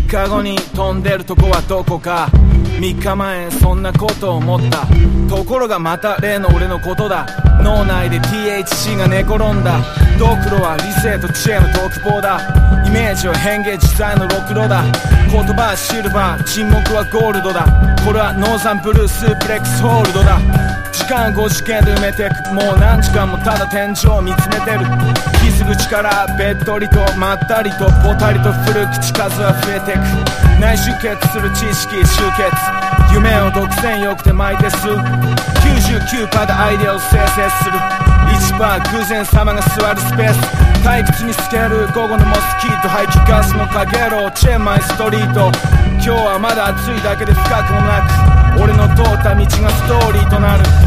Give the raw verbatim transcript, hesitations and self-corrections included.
みっかごに飛んでるとこはどこか。みっかまえそんなことを思った。ところがまた例の俺のことだ。脳内で ティーエイチシー が寝転んだ。ドクロは理性と知恵の独房だ。イメージは変幻自在のろくろだ。言葉はシルバー、沈黙はゴールドだ。これはノーザンブルースープレックスホールドだ。時間ご次元で埋めてく。もう何時間もただ天井を見つめてる。気づく力べっとりとまったりとぽたりと古く口数は増えてく。内集結する知識集結。夢を独占欲で巻いて吸う。 きゅうじゅうきゅうパーセント でアイデアを生成する。 いちパーセント 偶然様が座るスペース。退屈に透ける午後のモスキート。排気ガスのかげろうチェーンマイストリート。今日はまだ暑いだけで深くもなく、俺の通った道がストーリーとなる。